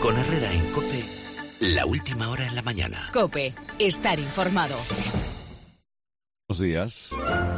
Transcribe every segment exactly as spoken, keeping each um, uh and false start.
Con Herrera en COPE, la última hora en la mañana. COPE, estar informado. Buenos días.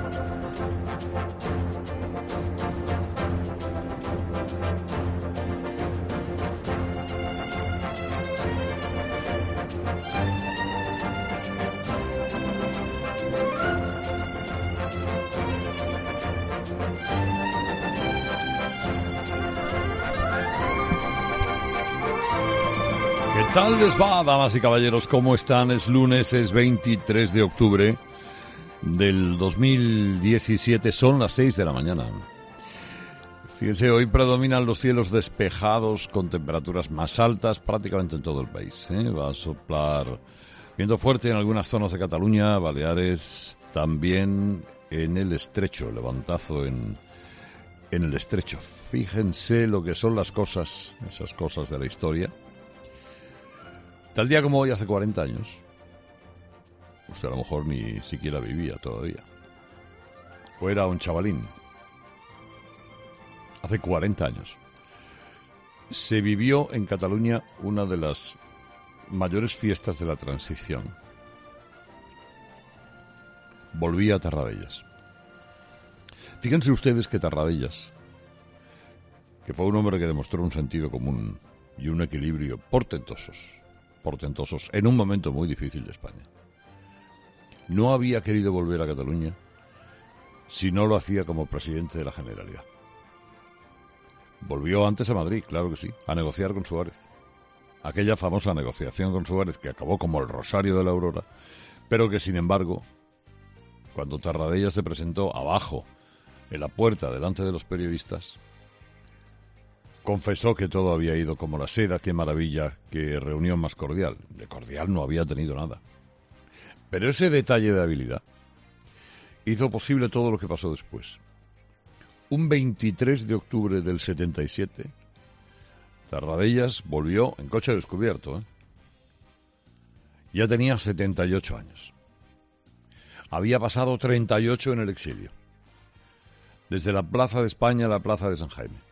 ¿Qué tal les va, damas y caballeros? ¿Cómo están? Es lunes, es veintitrés de octubre del dos mil diecisiete, son las seis de la mañana. Fíjense, hoy predominan los cielos despejados con temperaturas más altas prácticamente en todo el país, ¿eh? Va a soplar viento fuerte en algunas zonas de Cataluña, Baleares, también en el Estrecho, levantazo en, en el Estrecho. Fíjense lo que son las cosas, esas cosas de la historia. Tal día como hoy, hace cuarenta años, usted a lo mejor ni siquiera vivía todavía, o era un chavalín. Hace cuarenta años se vivió en Cataluña una de las mayores fiestas de la transición. Volvía a Tarradellas. Fíjense ustedes que Tarradellas, que fue un hombre que demostró un sentido común y un equilibrio portentosos, portentosos en un momento muy difícil de España, no había querido volver a Cataluña si no lo hacía como presidente de la Generalidad. Volvió antes a Madrid, claro que sí, a negociar con Suárez. Aquella famosa negociación con Suárez que acabó como el Rosario de la Aurora, pero que sin embargo, cuando Tarradellas se presentó abajo, en la puerta, delante de los periodistas, confesó que todo había ido como la seda, qué maravilla, qué reunión más cordial. De cordial no había tenido nada. Pero ese detalle de habilidad hizo posible todo lo que pasó después. Un veintitrés de octubre del setenta y siete, Tarradellas volvió en coche descubierto, ¿eh? Ya tenía setenta y ocho años. Había pasado treinta y ocho en el exilio. Desde la Plaza de España a la Plaza de San Jaime.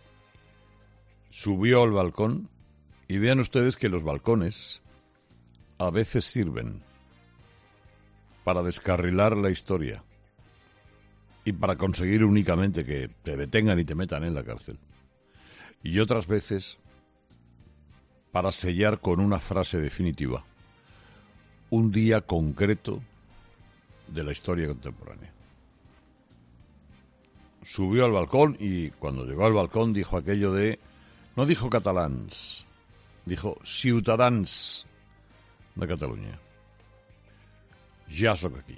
Subió al balcón y vean ustedes que los balcones a veces sirven para descarrilar la historia y para conseguir únicamente que te detengan y te metan en la cárcel. Y otras veces para sellar con una frase definitiva un día concreto de la historia contemporánea. Subió al balcón y cuando llegó al balcón dijo aquello de... No dijo catalans, dijo ciutadans de Cataluña. Ya soy aquí.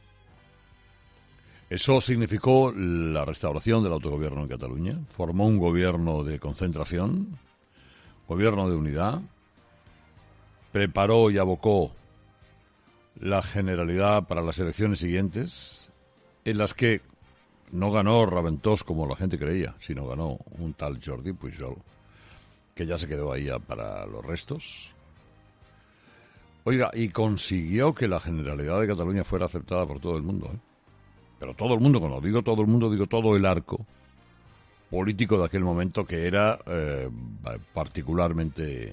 Eso significó la restauración del autogobierno en Cataluña. Formó un gobierno de concentración, gobierno de unidad. Preparó y abocó la Generalidad para las elecciones siguientes, en las que no ganó Raventós como la gente creía, sino ganó un tal Jordi Pujol, que ya se quedó ahí para los restos. Oiga, y consiguió que la Generalidad de Cataluña fuera aceptada por todo el mundo, ¿eh? Pero todo el mundo, cuando digo todo el mundo, digo todo el arco político de aquel momento, que era eh, particularmente,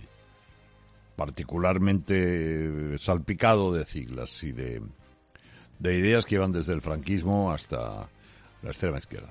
particularmente salpicado de siglas y de, de ideas que iban desde el franquismo hasta la extrema izquierda.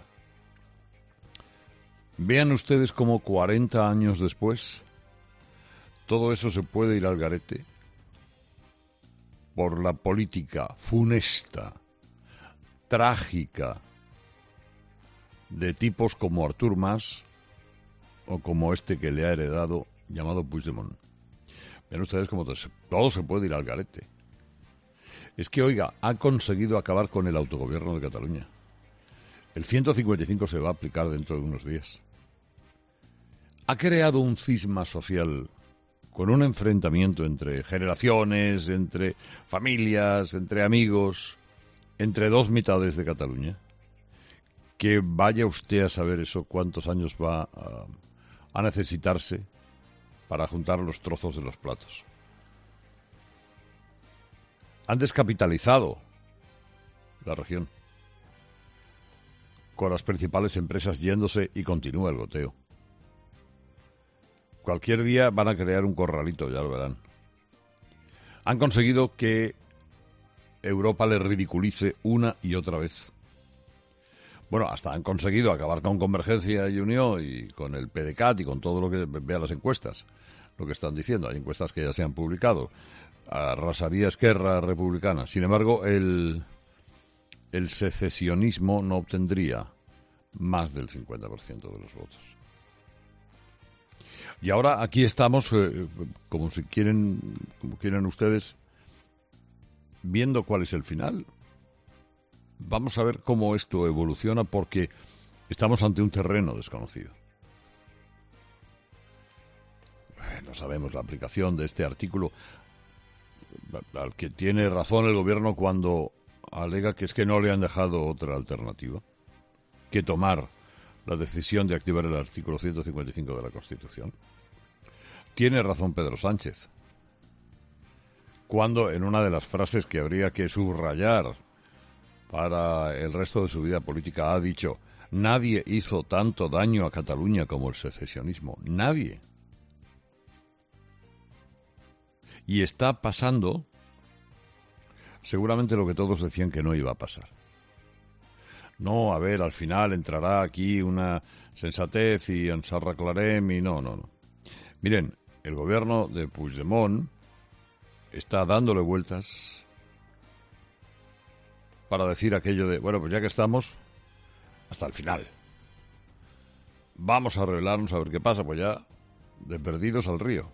Vean ustedes cómo cuarenta años después todo eso se puede ir al garete por la política funesta, trágica, de tipos como Artur Mas o como este que le ha heredado, llamado Puigdemont. Vean ustedes cómo todo se puede ir al garete. Es que, oiga, ha conseguido acabar con el autogobierno de Cataluña. El ciento cincuenta y cinco se va a aplicar dentro de unos días. Ha creado un cisma social con un enfrentamiento entre generaciones, entre familias, entre amigos, entre dos mitades de Cataluña. Que vaya usted a saber eso, cuántos años va a, a necesitarse para juntar los trozos de los platos. Han descapitalizado la región, con las principales empresas yéndose y continúa el goteo. Cualquier día van a crear un corralito, ya lo verán. Han conseguido que Europa les ridiculice una y otra vez. Bueno, hasta han conseguido acabar con Convergencia y Unión y con el P D C A T y con todo lo que vea las encuestas, lo que están diciendo. Hay encuestas que ya se han publicado. Arrasaría Esquerra Republicana. Sin embargo, el, el secesionismo no obtendría más del cincuenta por ciento de los votos. Y ahora aquí estamos, eh, como si quieren, como quieren ustedes, viendo cuál es el final. Vamos a ver cómo esto evoluciona porque estamos ante un terreno desconocido. No sabemos la aplicación de este artículo, al que tiene razón el gobierno cuando alega que es que no le han dejado otra alternativa que tomar la decisión de activar el artículo ciento cincuenta y cinco de la Constitución. Tiene razón Pedro Sánchez cuando en una de las frases que habría que subrayar para el resto de su vida política ha dicho: nadie hizo tanto daño a Cataluña como el secesionismo. Nadie. Y está pasando seguramente lo que todos decían que no iba a pasar. No, a ver, al final entrará aquí una sensatez y ens arreglarem y no, no, no. Miren, el gobierno de Puigdemont está dándole vueltas para decir aquello de, bueno, pues ya que estamos, hasta el final. Vamos a arreglarnos a ver qué pasa, pues ya de perdidos al río.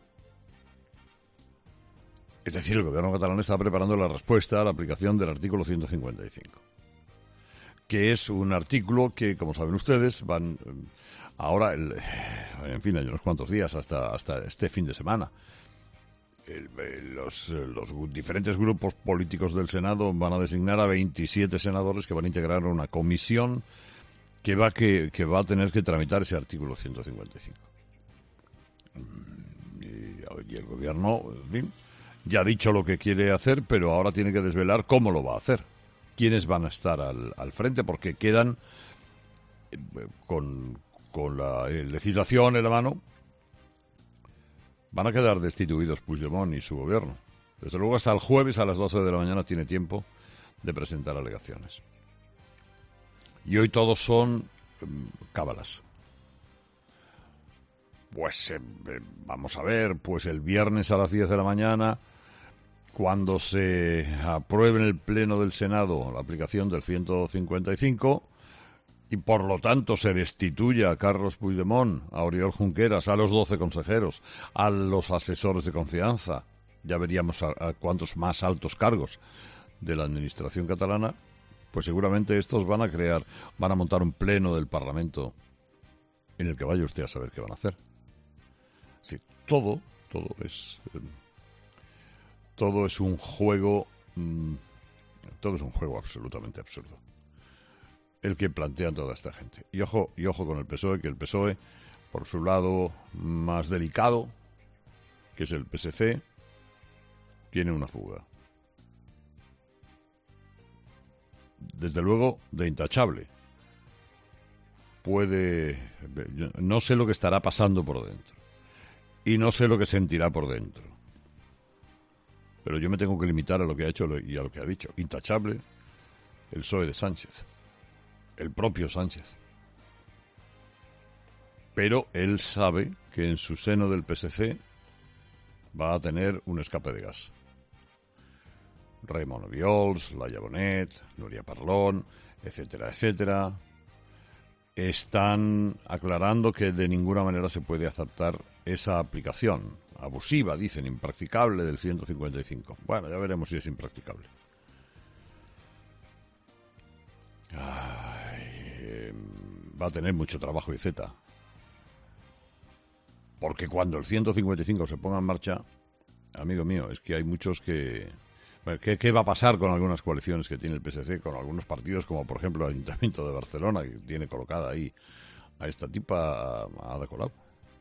Es decir, el gobierno catalán está preparando la respuesta a la aplicación del artículo ciento cincuenta y cinco. Que es un artículo que, como saben ustedes, van ahora, el, en fin, hay unos cuantos días hasta, hasta este fin de semana. El, el, los, los diferentes grupos políticos del Senado van a designar a veintisiete senadores que van a integrar una comisión que va, que, que va a tener que tramitar ese artículo ciento cincuenta y cinco. Y, y el gobierno, en fin, ya ha dicho lo que quiere hacer, pero ahora tiene que desvelar cómo lo va a hacer. Quiénes van a estar al, al frente, porque quedan eh, con, con la eh, legislación en la mano, van a quedar destituidos Puigdemont y su gobierno. Desde luego hasta el jueves a las doce de la mañana tiene tiempo de presentar alegaciones. Y hoy todos son eh, cábalas. Pues eh, eh, vamos a ver, pues el viernes a las diez de la mañana, cuando se apruebe en el Pleno del Senado la aplicación del ciento cincuenta y cinco y por lo tanto se destituya a Carlos Puigdemont, a Oriol Junqueras, a los doce consejeros, a los asesores de confianza, ya veríamos a, a cuántos más altos cargos de la administración catalana, pues seguramente estos van a crear, van a montar un pleno del Parlamento en el que vaya usted a saber qué van a hacer. Sí, todo, todo es... Eh, Todo es un juego, mmm, todo es un juego absolutamente absurdo, el que plantean toda esta gente. Y ojo, y ojo con el P S O E, que el P S O E, por su lado más delicado, que es el P S C, tiene una fuga. Desde luego, de intachable. Puede... No sé lo que estará pasando por dentro. Y no sé lo que sentirá por dentro. Pero yo me tengo que limitar a lo que ha hecho y a lo que ha dicho. Intachable, el P S O E de Sánchez. El propio Sánchez. Pero él sabe que en su seno del P S C va a tener un escape de gas. Raymond Obiols, Laia Bonet, Núria Parlon, etcétera, etcétera, están aclarando que de ninguna manera se puede aceptar esa aplicación abusiva, dicen, impracticable del ciento cincuenta y cinco. Bueno, ya veremos si es impracticable. Ay, eh, va a tener mucho trabajo I Z. Porque cuando el ciento cincuenta y cinco se ponga en marcha, amigo mío, es que hay muchos que... ¿Qué, ¿Qué va a pasar con algunas coaliciones que tiene el P S C, con algunos partidos, como por ejemplo el Ayuntamiento de Barcelona, que tiene colocada ahí a esta tipa, a Ada Colau?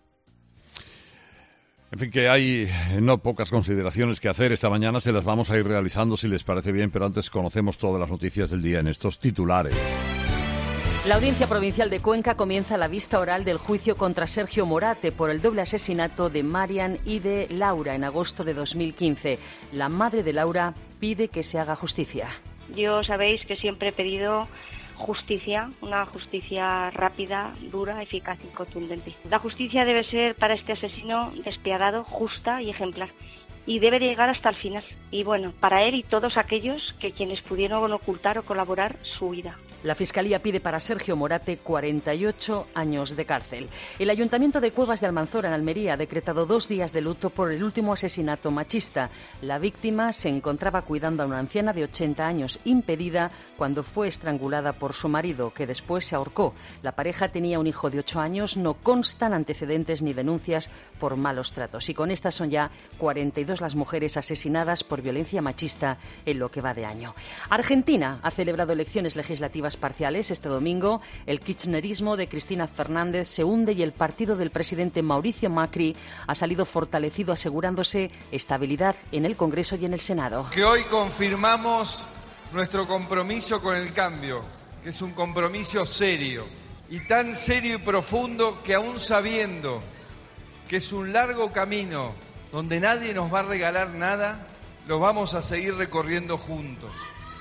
En fin, que hay no pocas consideraciones que hacer. Esta mañana se las vamos a ir realizando si les parece bien, pero antes conocemos todas las noticias del día en estos titulares. La Audiencia Provincial de Cuenca comienza la vista oral del juicio contra Sergio Morate por el doble asesinato de Marian y de Laura en agosto de dos mil quince. La madre de Laura pide que se haga justicia. Yo sabéis que siempre he pedido justicia, una justicia rápida, dura, eficaz y contundente. La justicia debe ser para este asesino despiadado, justa y ejemplar. Y debe llegar hasta el final. Y bueno, para él y todos aquellos que quienes pudieron ocultar o colaborar su vida. La Fiscalía pide para Sergio Morate cuarenta y ocho años de cárcel. El Ayuntamiento de Cuevas de Almanzora, en Almería, ha decretado dos días de luto por el último asesinato machista. La víctima se encontraba cuidando a una anciana de ochenta años, impedida cuando fue estrangulada por su marido, que después se ahorcó. La pareja tenía un hijo de ocho años, no constan antecedentes ni denuncias por malos tratos. Y con estas son ya cuarenta y dos las mujeres asesinadas por violencia machista en lo que va de año. Argentina ha celebrado elecciones legislativas parciales este domingo. El kirchnerismo de Cristina Fernández se hunde y el partido del presidente Mauricio Macri ha salido fortalecido, asegurándose estabilidad en el Congreso y en el Senado. Que hoy confirmamos nuestro compromiso con el cambio, que es un compromiso serio, y tan serio y profundo que aún sabiendo que es un largo camino donde nadie nos va a regalar nada, lo vamos a seguir recorriendo juntos.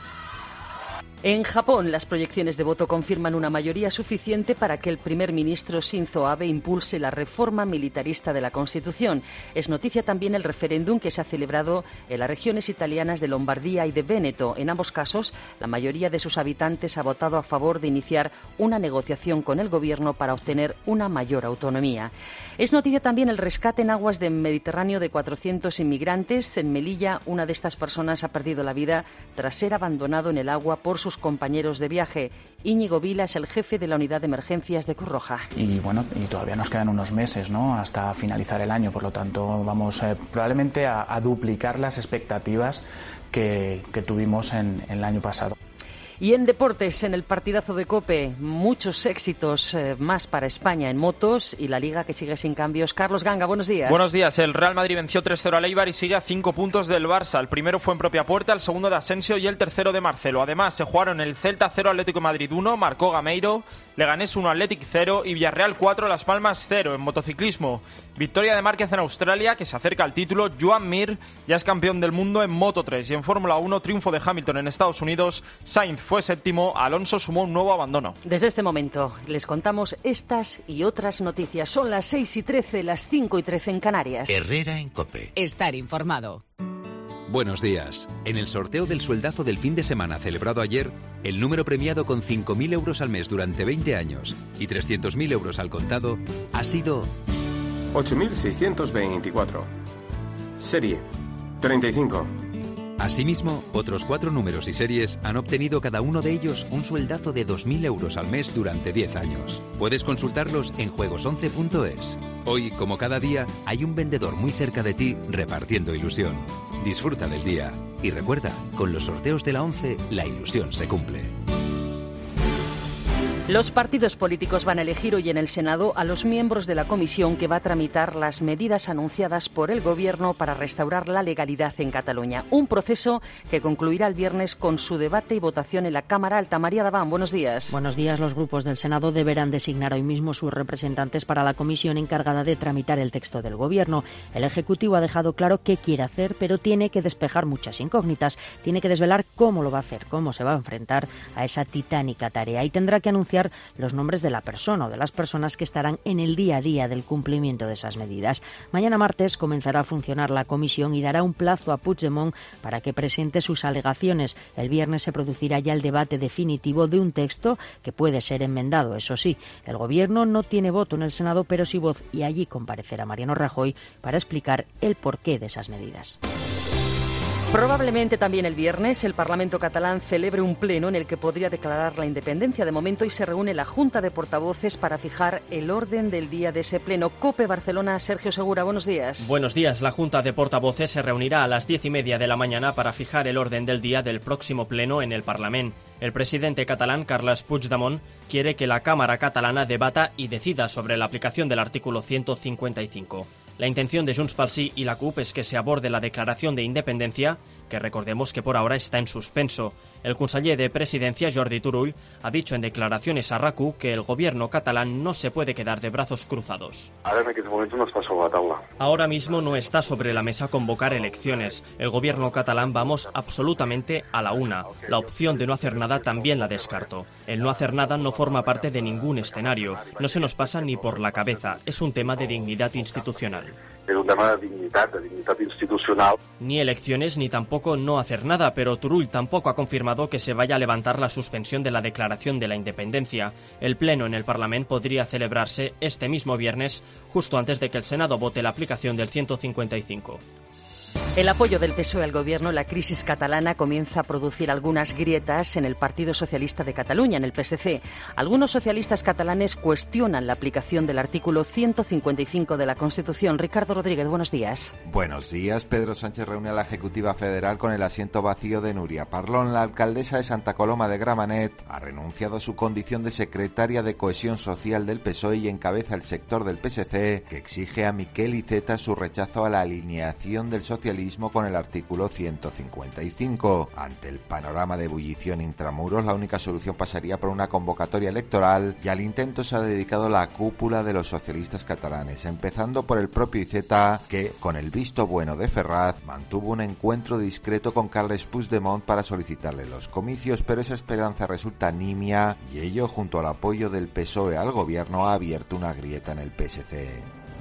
En Japón, las proyecciones de voto confirman una mayoría suficiente para que el primer ministro Shinzo Abe impulse la reforma militarista de la Constitución. Es noticia también el referéndum que se ha celebrado en las regiones italianas de Lombardía y de Véneto. En ambos casos, la mayoría de sus habitantes ha votado a favor de iniciar una negociación con el gobierno para obtener una mayor autonomía. Es noticia también el rescate en aguas del Mediterráneo de cuatrocientos inmigrantes. En Melilla, una de estas personas ha perdido la vida tras ser abandonado en el agua por sus compañeros de viaje. Íñigo Vila es el jefe de la unidad de emergencias de Cruz Roja. Y bueno, y todavía nos quedan unos meses, ¿no?, hasta finalizar el año, por lo tanto vamos eh, probablemente a, a duplicar las expectativas que, que tuvimos en, en el año pasado. Y en deportes, en el partidazo de COPE, muchos éxitos eh, más para España en motos y la Liga que sigue sin cambios. Carlos Ganga, buenos días. Buenos días. El Real Madrid venció tres cero al Eibar y sigue a cinco puntos del Barça. El primero fue en propia puerta, el segundo de Asensio y el tercero de Marcelo. Además, se jugaron el Celta cero, Atlético de Madrid uno, marcó Gameiro, Leganés uno, Athletic cero y Villarreal cuatro, Las Palmas cero. En motociclismo, victoria de Márquez en Australia, que se acerca al título. Joan Mir ya es campeón del mundo en Moto tres. Y en Fórmula uno, triunfo de Hamilton en Estados Unidos. Sainz fue séptimo, Alonso sumó un nuevo abandono. Desde este momento les contamos estas y otras noticias. Son las seis y trece, las cinco y trece en Canarias. Herrera en COPE. Estar informado. Buenos días. En el sorteo del sueldazo del fin de semana celebrado ayer, el número premiado con cinco mil euros al mes durante veinte años y trescientos mil euros al contado ha sido ocho mil seiscientos veinticuatro. Serie treinta y cinco. Asimismo, otros cuatro números y series han obtenido cada uno de ellos un sueldazo de dos mil euros al mes durante diez años. Puedes consultarlos en juegos once punto es. Hoy, como cada día, hay un vendedor muy cerca de ti repartiendo ilusión. Disfruta del día. Y recuerda, con los sorteos de la once, la ilusión se cumple. Los partidos políticos van a elegir hoy en el Senado a los miembros de la comisión que va a tramitar las medidas anunciadas por el Gobierno para restaurar la legalidad en Cataluña. Un proceso que concluirá el viernes con su debate y votación en la Cámara Alta. María Daván, buenos días. Buenos días. Los grupos del Senado deberán designar hoy mismo sus representantes para la comisión encargada de tramitar el texto del Gobierno. El Ejecutivo ha dejado claro qué quiere hacer, pero tiene que despejar muchas incógnitas. Tiene que desvelar cómo lo va a hacer, cómo se va a enfrentar a esa titánica tarea. Y tendrá que anunciar los nombres de la persona o de las personas que estarán en el día a día del cumplimiento de esas medidas. Mañana martes comenzará a funcionar la comisión y dará un plazo a Puigdemont para que presente sus alegaciones. El viernes se producirá ya el debate definitivo de un texto que puede ser enmendado. Eso sí, el Gobierno no tiene voto en el Senado, pero sí voz, y allí comparecerá Mariano Rajoy para explicar el porqué de esas medidas. Probablemente también el viernes el Parlamento catalán celebre un pleno en el que podría declarar la independencia. De momento hoy se reúne la Junta de Portavoces para fijar el orden del día de ese pleno. COPE Barcelona, Sergio Segura, buenos días. Buenos días. La Junta de Portavoces se reunirá a las diez y media de la mañana para fijar el orden del día del próximo pleno en el Parlamento. El presidente catalán, Carles Puigdemont, quiere que la Cámara catalana debata y decida sobre la aplicación del artículo ciento cincuenta y cinco. La intención de Junts pel Sí y la C U P es que se aborde la declaración de independencia que recordemos que por ahora está en suspenso. El conseller de Presidencia, Jordi Turull, ha dicho en declaraciones a RACU que el gobierno catalán no se puede quedar de brazos cruzados. Ahora en aquests moments no està sobre la taula. Ahora mismo no está sobre la mesa convocar elecciones. El gobierno catalán vamos absolutamente a la una. La opción de no hacer nada también la descarto. El no hacer nada no forma parte de ningún escenario. No se nos pasa ni por la cabeza. Es un tema de dignidad institucional. Es un tema de dignidad, de dignidad institucional. Ni elecciones ni tampoco no hacer nada, pero Turull tampoco ha confirmado que se vaya a levantar la suspensión de la declaración de la independencia. El pleno en el Parlamento podría celebrarse este mismo viernes, justo antes de que el Senado vote la aplicación del ciento cincuenta y cinco. El apoyo del P S O E al gobierno, la crisis catalana, comienza a producir algunas grietas en el Partido Socialista de Cataluña, en el P S C. Algunos socialistas catalanes cuestionan la aplicación del artículo ciento cincuenta y cinco de la Constitución. Ricardo Rodríguez, buenos días. Buenos días. Pedro Sánchez reúne a la Ejecutiva Federal con el asiento vacío de Núria Parlon. La alcaldesa de Santa Coloma de Gramenet ha renunciado a su condición de secretaria de Cohesión Social del P S O E y encabeza el sector del P S C que exige a Miquel Iceta su rechazo a la alineación del socialismo con el artículo ciento cincuenta y cinco. Ante el panorama de ebullición intramuros, la única solución pasaría por una convocatoria electoral y al intento se ha dedicado la cúpula de los socialistas catalanes, empezando por el propio Iceta, que, con el visto bueno de Ferraz, mantuvo un encuentro discreto con Carles Puigdemont para solicitarle los comicios, pero esa esperanza resulta nimia y ello, junto al apoyo del P S O E al gobierno, ha abierto una grieta en el P S C.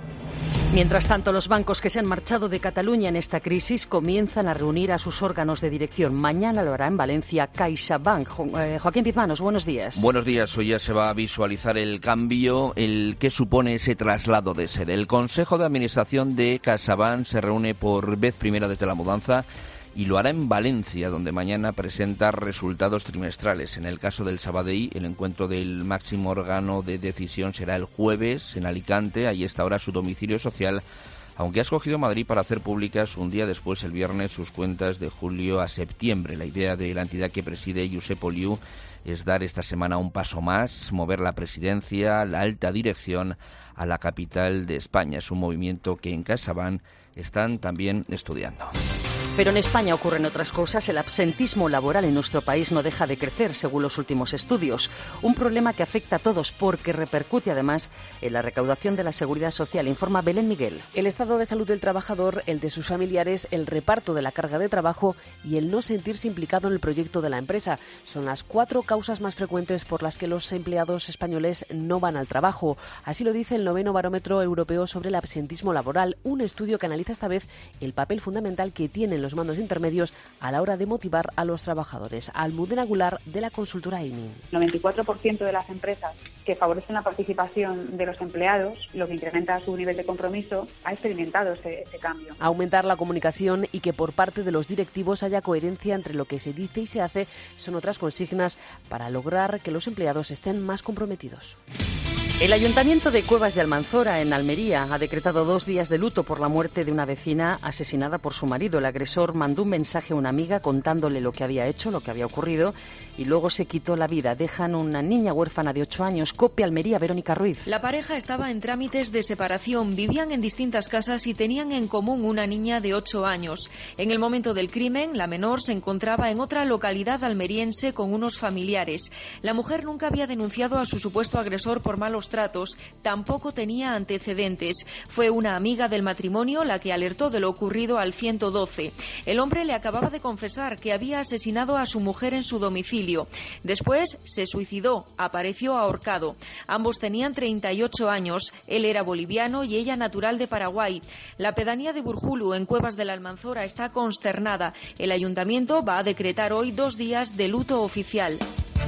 Mientras tanto, los bancos que se han marchado de Cataluña en esta crisis comienzan a reunir a sus órganos de dirección. Mañana lo hará en Valencia CaixaBank. Jo- eh, Joaquín Pizmanos, buenos días. Buenos días. Hoy ya se va a visualizar el cambio, el que supone ese traslado de sede. El Consejo de Administración de CaixaBank se reúne por vez primera desde la mudanza y lo hará en Valencia, donde mañana presenta resultados trimestrales. En el caso del Sabadell, el encuentro del máximo órgano de decisión será el jueves en Alicante. Ahí está ahora su domicilio social, aunque ha escogido Madrid para hacer públicas un día después, el viernes, sus cuentas de julio a septiembre. La idea de la entidad que preside Josep Oliu es dar esta semana un paso más, mover la presidencia, la alta dirección, a la capital de España. Es un movimiento que en CaixaBank están también estudiando. Pero en España ocurren otras cosas. El absentismo laboral en nuestro país no deja de crecer, según los últimos estudios. Un problema que afecta a todos porque repercute además en la recaudación de la Seguridad Social, informa Belén Miguel. El estado de salud del trabajador, el de sus familiares, el reparto de la carga de trabajo y el no sentirse implicado en el proyecto de la empresa son las cuatro causas más frecuentes por las que los empleados españoles no van al trabajo. Así lo dice el noveno Barómetro Europeo sobre el absentismo laboral, un estudio que analiza esta vez el papel fundamental que tienen los mandos intermedios a la hora de motivar a los trabajadores. Almudena Goulart, de la consultora I M I. El noventa y cuatro por ciento de las empresas que favorecen la participación de los empleados, lo que incrementa su nivel de compromiso, ha experimentado ese, ese cambio. Aumentar la comunicación y que por parte de los directivos haya coherencia entre lo que se dice y se hace son otras consignas para lograr que los empleados estén más comprometidos. El Ayuntamiento de Cuevas de Almanzora, en Almería, ha decretado dos días de luto por la muerte de una vecina asesinada por su marido. El agresor mandó un mensaje a una amiga contándole lo que había hecho, lo que había ocurrido, y luego se quitó la vida. Dejan una niña huérfana de ocho años. COPE Almería, Verónica Ruiz. La pareja estaba en trámites de separación, vivían en distintas casas y tenían en común una niña de ocho años. En el momento del crimen, la menor se encontraba en otra localidad almeriense con unos familiares. La mujer nunca había denunciado a su supuesto agresor por malos tratos, tampoco tenía antecedentes. Fue una amiga del matrimonio la que alertó de lo ocurrido al ciento doce. El hombre le acababa de confesar que había asesinado a su mujer en su domicilio. Después se suicidó, apareció ahorcado. Ambos tenían treinta y ocho años, él era boliviano y ella natural de Paraguay. La pedanía de Burjulu, en Cuevas de la Almanzora, está consternada. El ayuntamiento va a decretar hoy dos días de luto oficial.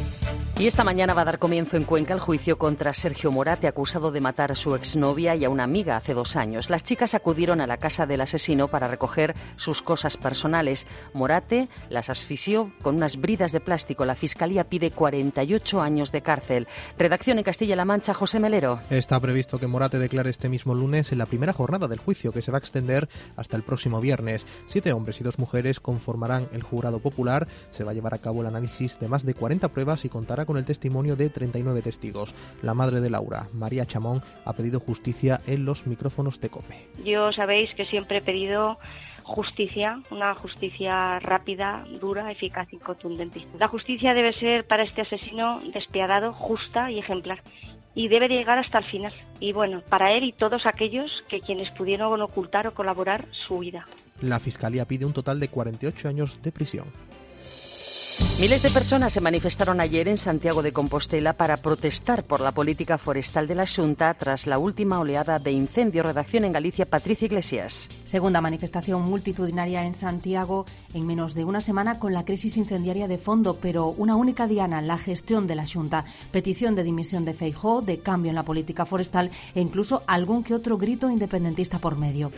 Y esta mañana va a dar comienzo en Cuenca el juicio contra Sergio Morate, acusado de matar a su exnovia y a una amiga hace dos años. Las chicas acudieron a la casa del asesino para recoger sus cosas personales. Morate las asfixió con unas bridas de plástico. La Fiscalía pide cuarenta y ocho años de cárcel. Redacción en Castilla-La Mancha, José Melero. Está previsto que Morate declare este mismo lunes en la primera jornada del juicio, que se va a extender hasta el próximo viernes. Siete hombres y dos mujeres conformarán el jurado popular. Se va a llevar a cabo el análisis de más de cuarenta pruebas y contará con el testimonio de treinta y nueve testigos. La madre de Laura, María Chamón, ha pedido justicia en los micrófonos de COPE. Yo sabéis que siempre he pedido justicia, una justicia rápida, dura, eficaz y contundente. La justicia debe ser para este asesino despiadado, justa y ejemplar. Y debe llegar hasta el final. Y bueno, para él y todos aquellos que quienes pudieron ocultar o colaborar su vida. La Fiscalía pide un total de cuarenta y ocho años de prisión. Miles de personas se manifestaron ayer en Santiago de Compostela para protestar por la política forestal de la Xunta tras la última oleada de incendios. Redacción en Galicia, Patricia Iglesias. Segunda manifestación multitudinaria en Santiago en menos de una semana con la crisis incendiaria de fondo, pero una única diana, la gestión de la Xunta. Petición de dimisión de Feijóo, de cambio en la política forestal e incluso algún que otro grito independentista por medio.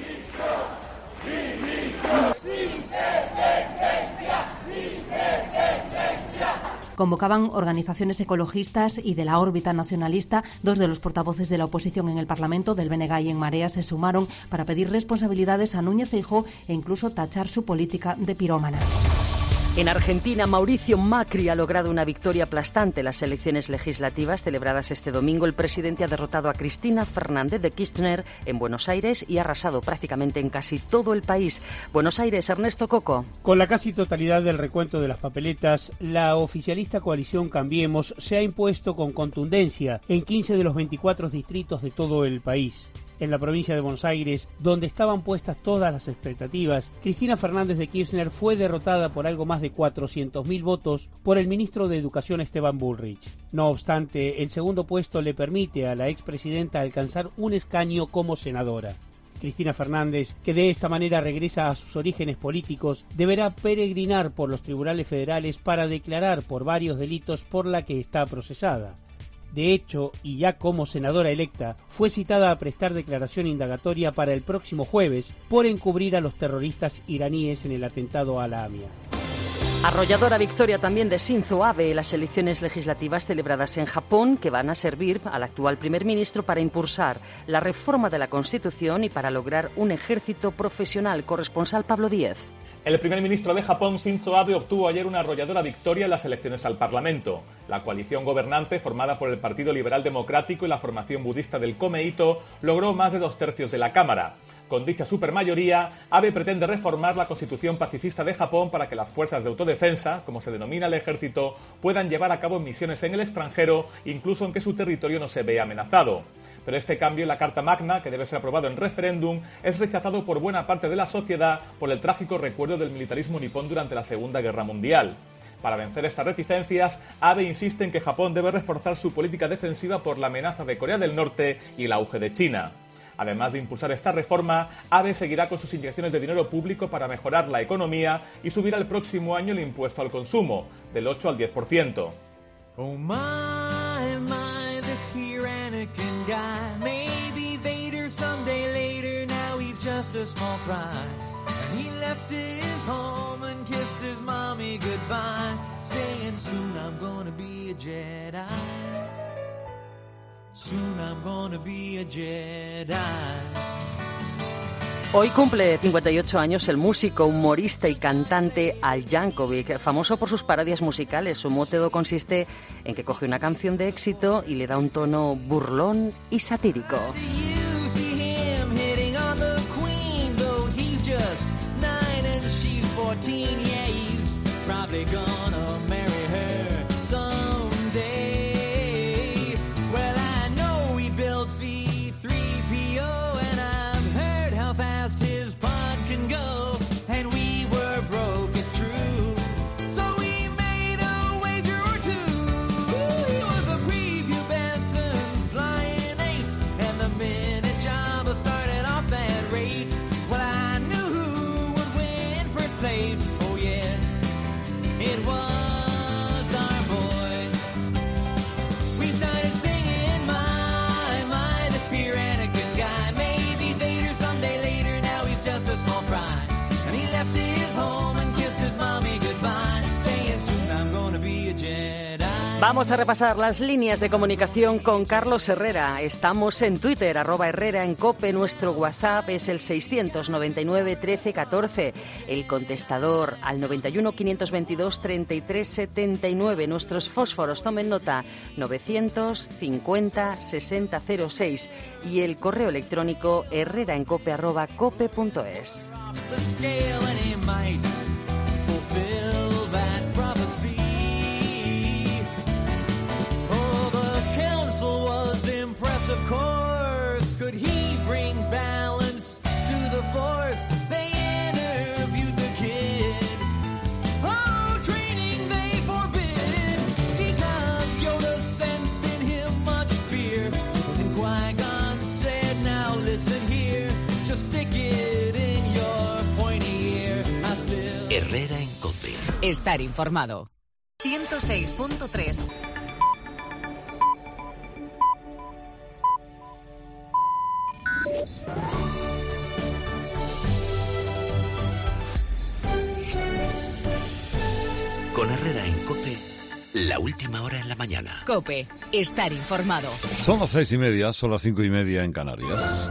Convocaban organizaciones ecologistas y de la órbita nacionalista. Dos de los portavoces de la oposición en el Parlamento, del B N G y en Marea, se sumaron para pedir responsabilidades a Núñez Feijóo e incluso tachar su política de pirómana. En Argentina, Mauricio Macri ha logrado una victoria aplastante en las elecciones legislativas celebradas este domingo. El presidente ha derrotado a Cristina Fernández de Kirchner en Buenos Aires y ha arrasado prácticamente en casi todo el país. Buenos Aires, Ernesto Coco. Con la casi totalidad del recuento de las papeletas, la oficialista coalición Cambiemos se ha impuesto con contundencia en quince de los veinticuatro distritos de todo el país. En la provincia de Buenos Aires, donde estaban puestas todas las expectativas, Cristina Fernández de Kirchner fue derrotada por algo más de cuatrocientos mil votos por el ministro de Educación Esteban Bullrich. No obstante, el segundo puesto le permite a la expresidenta alcanzar un escaño como senadora. Cristina Fernández, que de esta manera regresa a sus orígenes políticos, deberá peregrinar por los tribunales federales para declarar por varios delitos por la que está procesada. De hecho, y ya como senadora electa, fue citada a prestar declaración indagatoria para el próximo jueves por encubrir a los terroristas iraníes en el atentado a la AMIA. Arrolladora victoria también de Shinzo Abe en las elecciones legislativas celebradas en Japón, que van a servir al actual primer ministro para impulsar la reforma de la Constitución y para lograr un ejército profesional. Corresponsal Pablo Díez. El primer ministro de Japón, Shinzo Abe, obtuvo ayer una arrolladora victoria en las elecciones al Parlamento. La coalición gobernante, formada por el Partido Liberal Democrático y la formación budista del Komeito, logró más de dos tercios de la Cámara. Con dicha supermayoría, Abe pretende reformar la Constitución pacifista de Japón para que las fuerzas de autodefensa, como se denomina el ejército, puedan llevar a cabo misiones en el extranjero, incluso aunque su territorio no se vea amenazado. Pero este cambio en la Carta Magna, que debe ser aprobado en referéndum, es rechazado por buena parte de la sociedad por el trágico recuerdo del militarismo nipón durante la Segunda Guerra Mundial. Para vencer estas reticencias, Abe insiste en que Japón debe reforzar su política defensiva por la amenaza de Corea del Norte y el auge de China. Además de impulsar esta reforma, Abe seguirá con sus inyecciones de dinero público para mejorar la economía y subirá el próximo año el impuesto al consumo, del ocho al diez por ciento. Oh my, my, this here Anakin guy. Maybe Vader someday later, now he's just a small fry. And he left his home and kissed his mommy goodbye, saying soon I'm gonna be a Jedi. Soon I'm gonna be a Jedi. Hoy cumple cincuenta y ocho años el músico, humorista y cantante Al Yankovic, famoso por sus parodias musicales. Su método consiste en que coge una canción de éxito y le da un tono burlón y satírico. Vamos a repasar las líneas de comunicación con Carlos Herrera. Estamos en Twitter, arroba Herrera en COPE. Nuestro WhatsApp es el seiscientos noventa y nueve trece catorce. El contestador al noventa y uno quinientos veintidós treinta y tres setenta y nueve. Nuestros fósforos, tomen nota, novecientos cincuenta sesenta cero seis. Y el correo electrónico herreraencope arroba cope punto es. off the scale and he might fulfill that prophecy. Oh, the council was impressed, of course. Could he bring balance to the force? They interviewed the kid. Oh, training they forbid, because Yoda sensed in him much fear. And Qui-Gon said, now listen here, just stick it in your pointy ear. I still... Herrera en COPE. Estar informado. ciento seis punto tres. Con Herrera en COPE, la última hora en la mañana. COPE, estar informado. Son las seis y media, son las cinco y media en Canarias.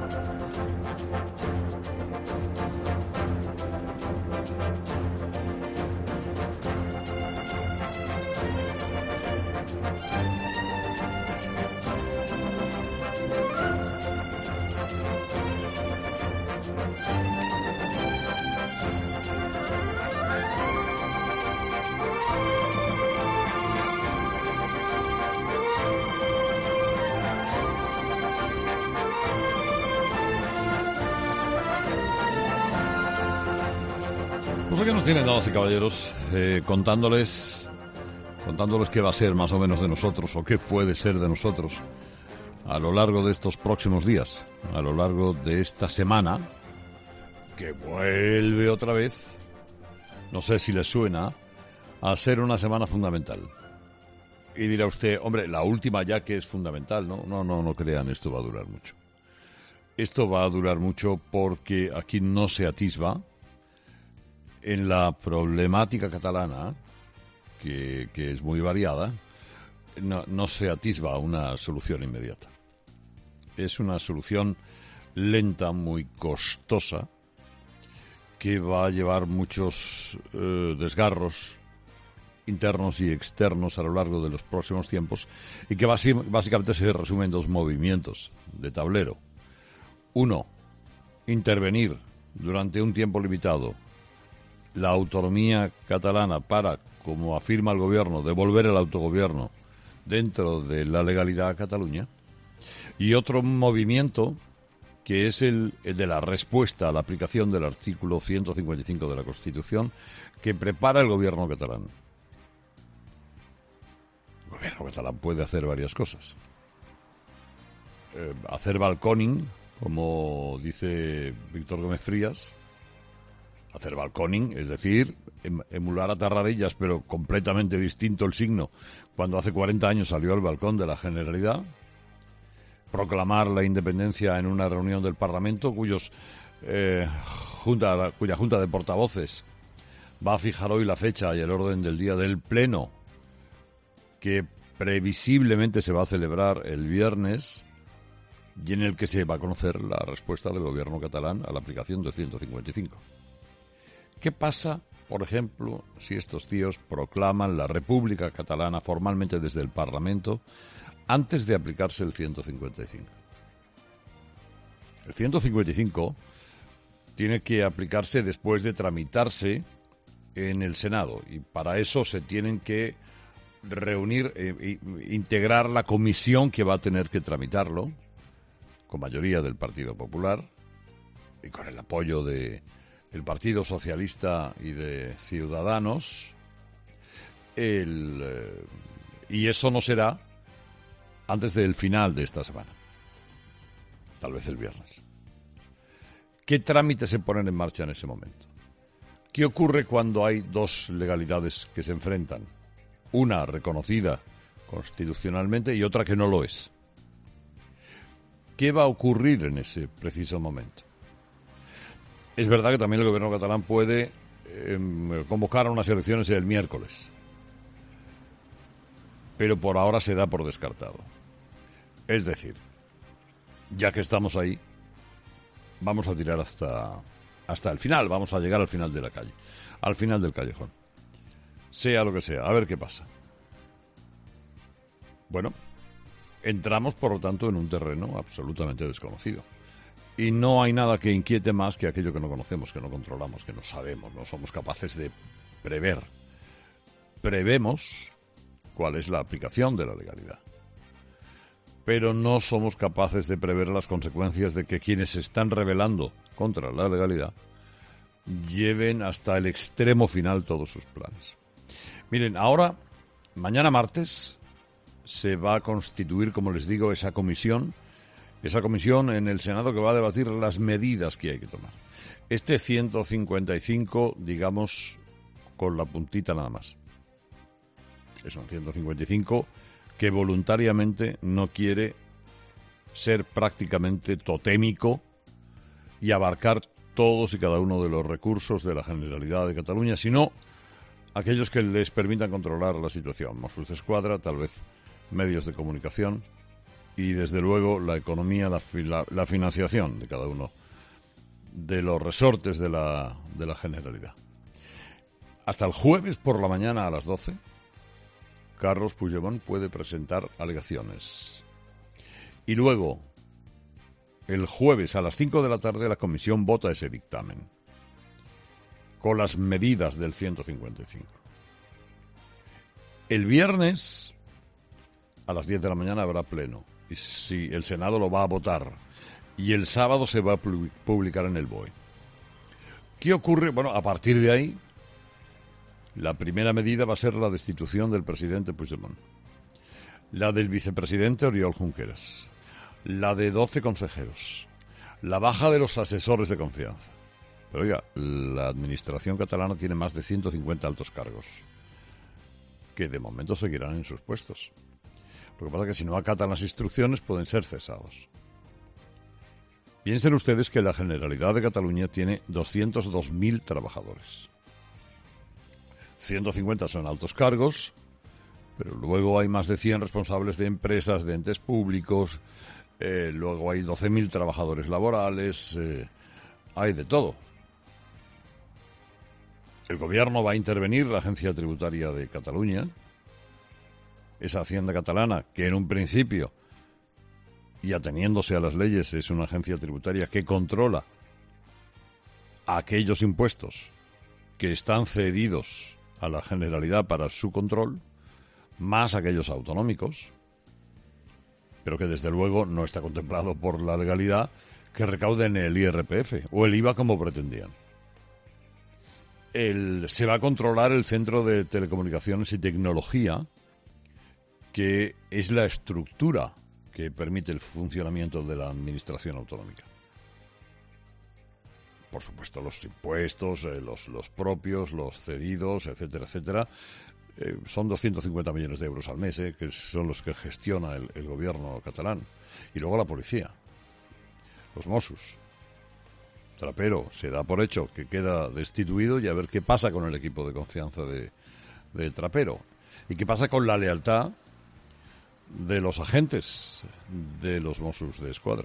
Pues aquí nos tienen, damas y caballeros, eh, contándoles, contándoles qué va a ser más o menos de nosotros, o qué puede ser de nosotros, a lo largo de estos próximos días, a lo largo de esta semana, que vuelve otra vez, no sé si les suena, a ser una semana fundamental. Y dirá usted, hombre, la última ya que es fundamental, ¿no? No, no, no crean, esto va a durar mucho. Esto va a durar mucho porque aquí no se atisba en la problemática catalana, que, que es muy variada, no, no se atisba una solución inmediata. Es una solución lenta, muy costosa, que va a llevar muchos eh, desgarros internos y externos a lo largo de los próximos tiempos, y que basi- básicamente se resume en dos movimientos de tablero. Uno, intervenir durante un tiempo limitado la autonomía catalana para, como afirma el gobierno, devolver el autogobierno dentro de la legalidad a Cataluña. Y otro movimiento que es el, el de la respuesta a la aplicación del artículo ciento cincuenta y cinco de la Constitución, que prepara el gobierno catalán. El gobierno catalán puede hacer varias cosas. Eh, hacer balconing, como dice Víctor Gómez Frías. Hacer balconing, es decir, em- emular a Tarradellas, pero completamente distinto el signo, cuando hace cuarenta años salió al balcón de la Generalidad. Proclamar la independencia en una reunión del Parlamento, cuyos eh, junta, cuya junta de portavoces va a fijar hoy la fecha y el orden del día del Pleno, que previsiblemente se va a celebrar el viernes, y en el que se va a conocer la respuesta del gobierno catalán a la aplicación del ciento cincuenta y cinco. ¿Qué pasa, por ejemplo, si estos tíos proclaman la República Catalana formalmente desde el Parlamento antes de aplicarse el ciento cincuenta y cinco? El ciento cincuenta y cinco tiene que aplicarse después de tramitarse en el Senado, y para eso se tienen que reunir e integrar la comisión que va a tener que tramitarlo, con mayoría del Partido Popular y con el apoyo de el Partido Socialista y de Ciudadanos, el, eh, y eso no será antes del final de esta semana, tal vez el viernes. ¿Qué trámites se ponen en marcha en ese momento? ¿Qué ocurre cuando hay dos legalidades que se enfrentan? Una reconocida constitucionalmente y otra que no lo es. ¿Qué va a ocurrir en ese preciso momento? Es verdad que también el gobierno catalán puede eh, convocar a unas elecciones el miércoles, pero por ahora se da por descartado. Es decir, ya que estamos ahí, vamos a tirar hasta, hasta el final, vamos a llegar al final de la calle, al final del callejón. Sea lo que sea, a ver qué pasa. Bueno, entramos por lo tanto en un terreno absolutamente desconocido. Y no hay nada que inquiete más que aquello que no conocemos, que no controlamos, que no sabemos, no somos capaces de prever. Prevemos cuál es la aplicación de la legalidad, pero no somos capaces de prever las consecuencias de que quienes se están rebelando contra la legalidad lleven hasta el extremo final todos sus planes. Miren, ahora, mañana martes, se va a constituir, como les digo, esa comisión, esa comisión en el Senado que va a debatir las medidas que hay que tomar. Este ciento cincuenta y cinco, digamos, con la puntita nada más. Es un ciento cincuenta y cinco que voluntariamente no quiere ser prácticamente totémico y abarcar todos y cada uno de los recursos de la Generalidad de Cataluña, sino aquellos que les permitan controlar la situación. Mossos d'Esquadra, tal vez medios de comunicación y, desde luego, la economía, la, la, la financiación de cada uno de los resortes de la, de la Generalidad. Hasta el jueves por la mañana a las doce, Carlos Puigdemont puede presentar alegaciones. Y luego, el jueves a las cinco de la tarde, la comisión vota ese dictamen con las medidas del ciento cincuenta y cinco. El viernes a las diez de la mañana habrá pleno. Y si el Senado lo va a votar. Y el sábado se va a publicar en el B O E. ¿Qué ocurre? Bueno, a partir de ahí, la primera medida va a ser la destitución del presidente Puigdemont, la del vicepresidente Oriol Junqueras, la de doce consejeros, la baja de los asesores de confianza. Pero oiga, la administración catalana tiene más de ciento cincuenta altos cargos que de momento seguirán en sus puestos. Lo que pasa es que si no acatan las instrucciones pueden ser cesados. Piensen ustedes que la Generalidad de Cataluña tiene doscientos dos mil trabajadores. ciento cincuenta son altos cargos, pero luego hay más de cien responsables de empresas, de entes públicos, eh, luego hay doce mil trabajadores laborales, eh, hay de todo. El gobierno va a intervenir, la Agencia Tributaria de Cataluña, esa hacienda catalana que en un principio, y ateniéndose a las leyes, es una agencia tributaria que controla aquellos impuestos que están cedidos a la Generalidad para su control, más aquellos autonómicos, pero que desde luego no está contemplado por la legalidad que recauden el I R P F o el I V A como pretendían. El, se va a controlar el Centro de Telecomunicaciones y Tecnología, que es la estructura que permite el funcionamiento de la administración autonómica. Por supuesto, los impuestos, eh, los, los propios, los cedidos, etcétera, etcétera. Eh, son doscientos cincuenta millones de euros al mes, eh, que son los que gestiona el, el gobierno catalán. Y luego la policía, los Mossos. Trapero se da por hecho que queda destituido y a ver qué pasa con el equipo de confianza de, de Trapero. Y qué pasa con la lealtad de los agentes de los Mossos d'Esquadra.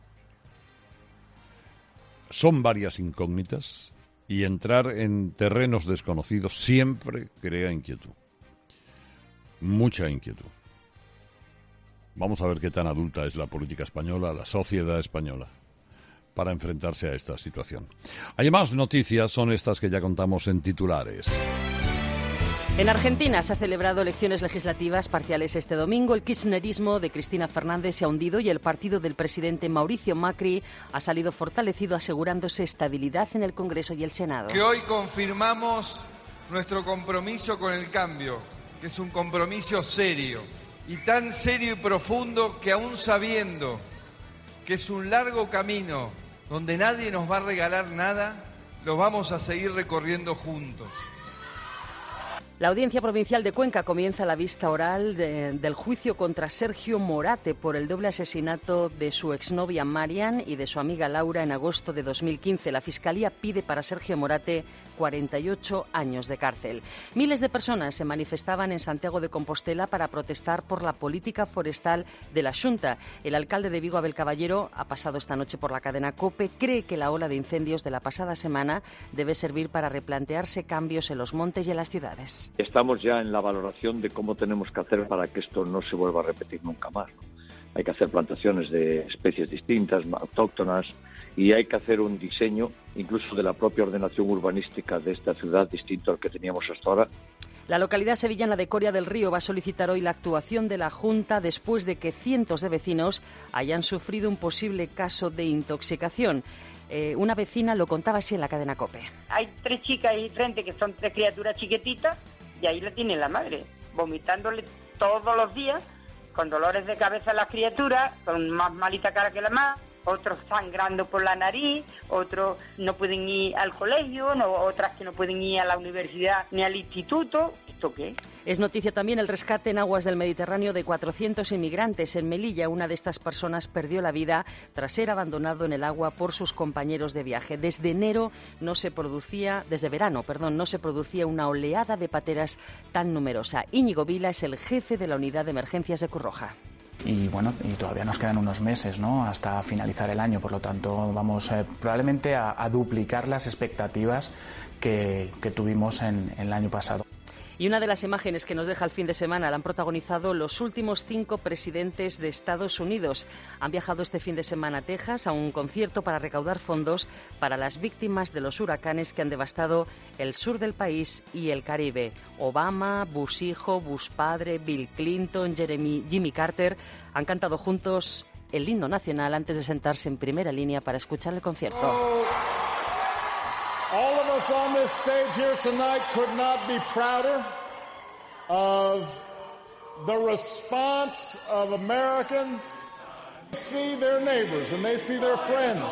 Son varias incógnitas y entrar en terrenos desconocidos siempre crea inquietud. Mucha inquietud. Vamos a ver qué tan adulta es la política española, la sociedad española, para enfrentarse a esta situación. Hay más noticias, son estas que ya contamos en titulares. En Argentina se han celebrado elecciones legislativas parciales este domingo. El kirchnerismo de Cristina Fernández se ha hundido y el partido del presidente Mauricio Macri ha salido fortalecido, asegurándose estabilidad en el Congreso y el Senado. Que hoy confirmamos nuestro compromiso con el cambio, que es un compromiso serio, y tan serio y profundo que aún sabiendo que es un largo camino donde nadie nos va a regalar nada, lo vamos a seguir recorriendo juntos. La Audiencia Provincial de Cuenca comienza la vista oral de, del juicio contra Sergio Morate por el doble asesinato de su exnovia Marian y de su amiga Laura en agosto de dos mil quince. La Fiscalía pide para Sergio Morate cuarenta y ocho años de cárcel. Miles de personas se manifestaban en Santiago de Compostela para protestar por la política forestal de la Xunta. El alcalde de Vigo, Abel Caballero, ha pasado esta noche por la cadena COPE. Cree que la ola de incendios de la pasada semana debe servir para replantearse cambios en los montes y en las ciudades. Estamos ya en la valoración de cómo tenemos que hacer para que esto no se vuelva a repetir nunca más, ¿no? Hay que hacer plantaciones de especies distintas, autóctonas, y hay que hacer un diseño incluso de la propia ordenación urbanística de esta ciudad distinto al que teníamos hasta ahora. La localidad sevillana de Coria del Río va a solicitar hoy la actuación de la Junta después de que cientos de vecinos hayan sufrido un posible caso de intoxicación. Eh, una vecina lo contaba así en la cadena COPE. Hay tres chicas ahí frente que son tres criaturas chiquititas y ahí la tiene la madre, vomitándole todos los días, con dolores de cabeza las criaturas, con más malita cara que la más, otros sangrando por la nariz, otros no pueden ir al colegio, no, otras que no pueden ir a la universidad ni al instituto. ¿Esto qué? Es noticia también el rescate en aguas del Mediterráneo de cuatrocientos inmigrantes. En Melilla, una de estas personas perdió la vida tras ser abandonado en el agua por sus compañeros de viaje. Desde enero no se producía, desde verano, perdón, no se producía una oleada de pateras tan numerosa. Íñigo Vila es el jefe de la unidad de emergencias de Cruz Roja. Y bueno, y todavía nos quedan unos meses, ¿no?, hasta finalizar el año, por lo tanto vamos eh, probablemente a, a duplicar las expectativas que, que tuvimos en, en el año pasado. Y una de las imágenes que nos deja el fin de semana la han protagonizado los últimos cinco presidentes de Estados Unidos. Han viajado este fin de semana a Texas a un concierto para recaudar fondos para las víctimas de los huracanes que han devastado el sur del país y el Caribe. Obama, Bush hijo, Bush padre, Bill Clinton, Jeremy, Jimmy Carter han cantado juntos el himno nacional antes de sentarse en primera línea para escuchar el concierto. Oh. All of us on this stage here tonight could not be prouder of the response of Americans. They see their neighbors and they see their friends.